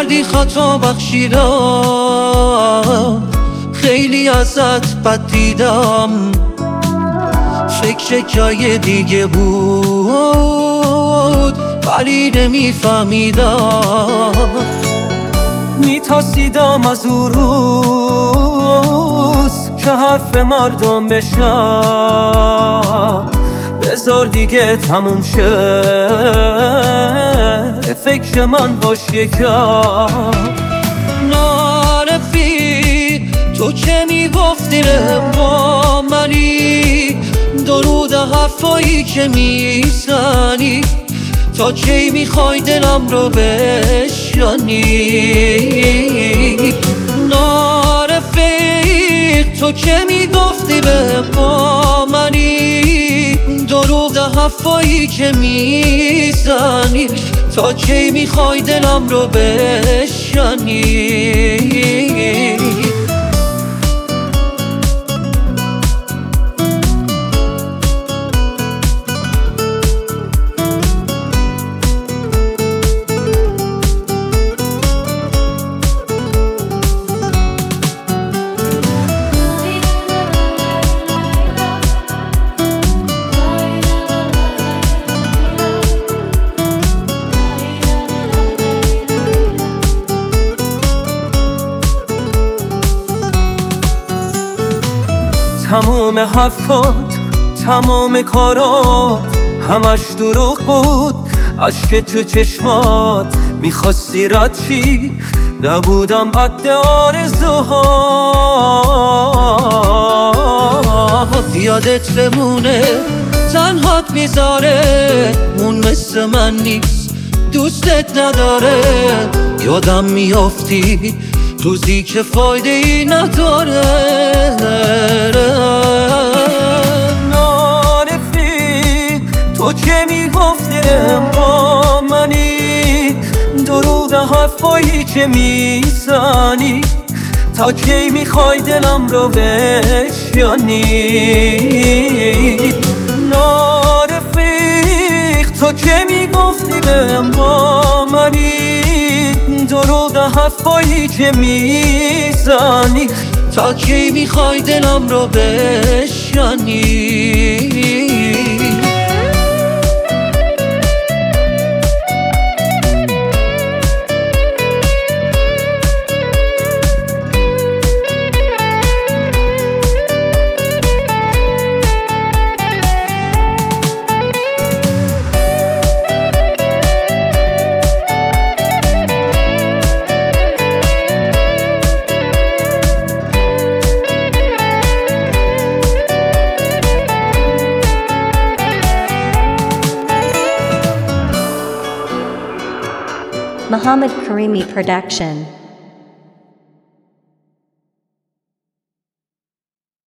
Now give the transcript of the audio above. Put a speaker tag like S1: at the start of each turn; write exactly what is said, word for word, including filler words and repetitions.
S1: کردی خطا بخشیدم، خیلی ازت بد دیدم، فکر جای دیگه بود ولی نمیفهمیدم. میترسیدم از اون روز که حرف مردم بشم، بذار دیگه تموم شه فکر من باش یکم. نارفی تو که میگفتی با منی، درود حرفایی که میزنی، تا کی میخوای دلم رو بشکنی؟ نارفیق تو که میگفتی با منی، دروغ حرفایی که میزنی، تا کی میخوای دلم رو بشکنی؟
S2: تمام حرفات، تمام کارات همش دروغ بود، عشق تو چشمات میخواستی رد چی، نبودم قد آرزوهات.
S1: یادت بمونه تنهات میذاره، اون مثل من نیست دوستت نداره، یادم میافتی روزی که فایده ای نداره.
S2: نارفیق تو که میگفتی با منی، دروغ حرفایی که میزنی، تا کی میخوای دلم رو بشکنی؟ نارفیق تو که میگفتی با منی، دروغ حرفایی که میزنی،
S1: تا کی میخوای دلم رو بشکنی؟
S3: Muhammad Karimi Production.